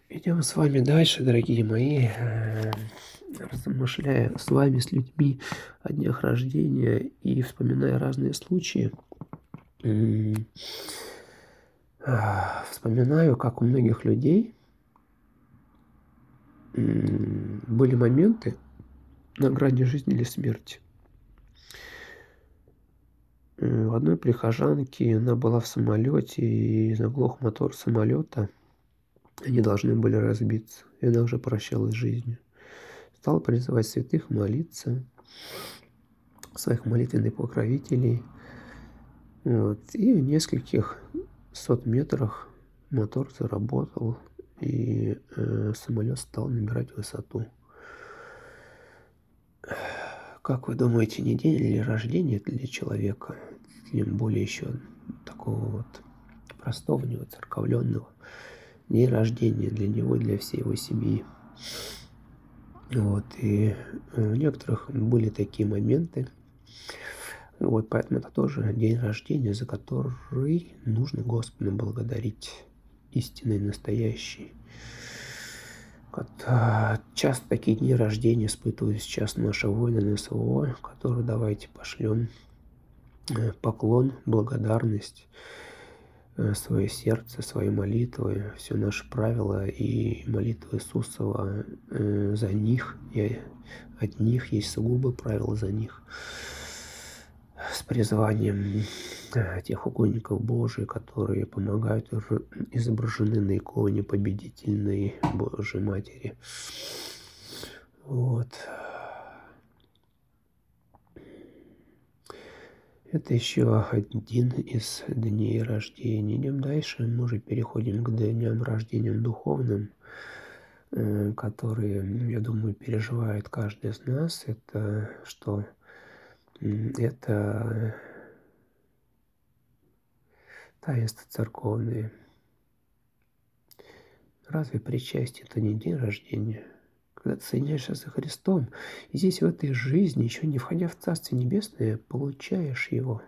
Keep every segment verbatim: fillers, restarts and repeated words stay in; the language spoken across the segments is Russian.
Идем с вами дальше, дорогие мои, э, размышляя с вами, с людьми о днях рождения и вспоминая разные случаи. М, а, вспоминаю, как у многих людей м, были моменты на грани жизни или смерти. М, у одной прихожанки, она была в самолете, и заглох мотор самолета. Они должны были разбиться, и она уже прощалась с жизнью. Стала призывать святых молиться, своих молитвенных покровителей. Вот. И в нескольких сот метрах мотор заработал, и э, самолет стал набирать высоту. Как вы думаете, не день ли рождения для человека, тем более еще такого вот простого, невоцерковленного, день рождения для него и для всей его семьи? Вот, и у некоторых были такие моменты. Вот, поэтому это тоже день рождения, за который нужно Господа благодарить, истинный, настоящий. Вот, а, часто такие дни рождения испытывают сейчас наши воины на СВО, которые давайте пошлем э, поклон, благодарность, э, свое сердце, свои молитвы, все наши правила и молитвы Иисусова э, за них, и от них есть сугубо правила за них. С призванием э, тех угодников Божий, которые помогают, р- изображены на иконе победительной Божьей Матери. Вот. Это еще один из дней рождения. Идем дальше. Мы уже переходим к дням рождения духовным, э, которые, я думаю, переживает каждый из нас. Это что? М, Это таинства церковные. Разве причастие — это не день рождения? Когда ты соединяешься со Христом, и здесь в этой жизни, еще не входя в Царствие Небесное, получаешь Его.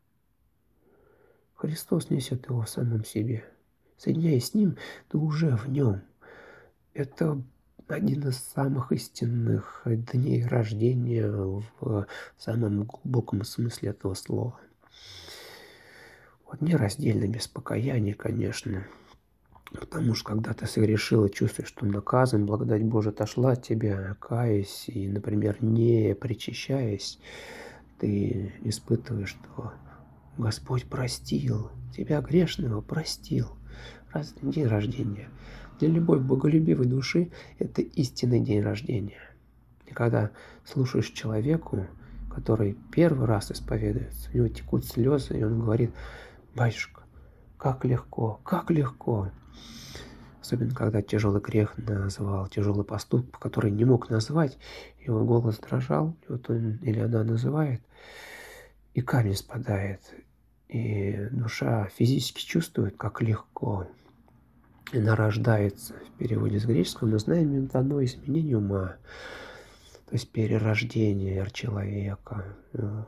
Христос несет его в самом себе. Соединяясь с Ним, ты уже в Нем. Это один из самых истинных дней рождения в самом глубоком смысле этого слова. Вот не раздельно, без покаяния, конечно. Потому что когда ты согрешил и чувствуешь, что наказан, благодать Божия отошла от тебя, каясь и, например, не причащаясь, ты испытываешь, что Господь простил, тебя грешного простил. Раз день рождения. Для любой боголюбивой души это истинный день рождения. И когда слушаешь человеку, который первый раз исповедуется, у него текут слезы, и он говорит: «Батюшка, как легко, как легко». Особенно, когда тяжелый грех называл, тяжелый поступок, который не мог назвать, его голос дрожал, и вот он или она называет, и камень спадает, и душа физически чувствует, как легко. Она рождается. В переводе с греческого мы знаем, это одно изменение ума, то есть перерождение человека. Вот.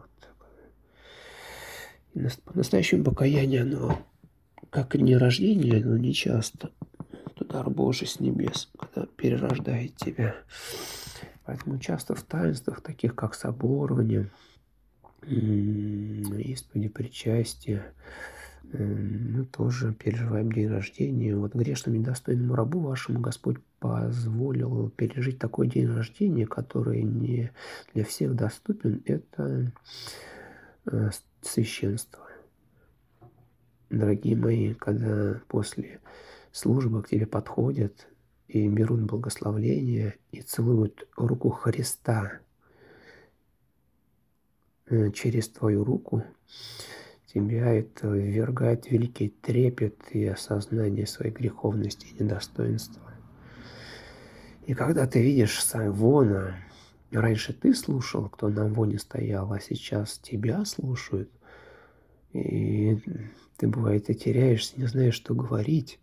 И по-настоящему покаяние, оно как не рождение, но не часто. Это дар Божий с небес, когда перерождает тебя. Поэтому часто в таинствах, таких как соборование, исповеди, причастие, мы тоже переживаем день рождения. Вот грешному недостойному рабу вашему Господь позволил пережить такой день рождения, который не для всех доступен. Это э, священство. Дорогие мои, когда после службы к тебе подходят и берут благословление и целуют руку Христа э, через твою руку, тебя это ввергает в великий трепет и осознание своей греховности и недостоинства. И когда ты видишь Вона, раньше ты слушал, кто на Воне стоял, а сейчас тебя слушают, и ты, бывает, и теряешься, не знаешь, что говорить,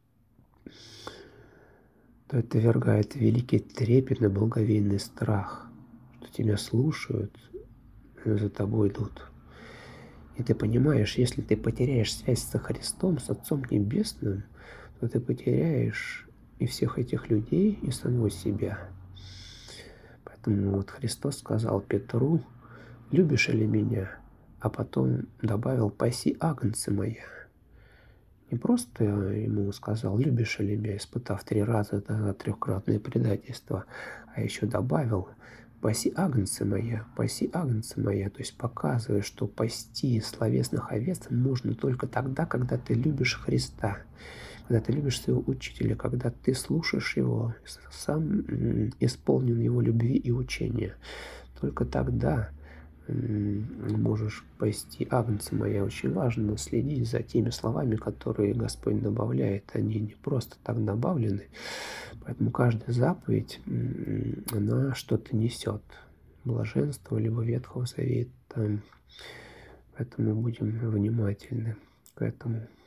то это ввергает в великий трепет и благоговейный страх, что тебя слушают, за тобой идут. И ты понимаешь, если ты потеряешь связь со Христом, с Отцом Небесным, то ты потеряешь и всех этих людей, и самого себя. Поэтому вот Христос сказал Петру: «Любишь ли меня?» А потом добавил: «Паси агнцы моя». Не просто ему сказал: «Любишь ли меня?», испытав три раза это трехкратное предательство, а еще добавил: «Паси агнцы моя, паси агнцы моя», то есть показывая, что пасти словесных овец можно только тогда, когда ты любишь Христа, когда ты любишь своего учителя, когда ты слушаешь его, сам исполнен его любви и учения. Только тогда можешь пасти агнцы моя. Очень важно следить за теми словами, которые Господь добавляет. Они не просто так добавлены. Поэтому каждая заповедь, она что-то несет. Блаженство либо Ветхого Завета. Поэтому будем внимательны к этому.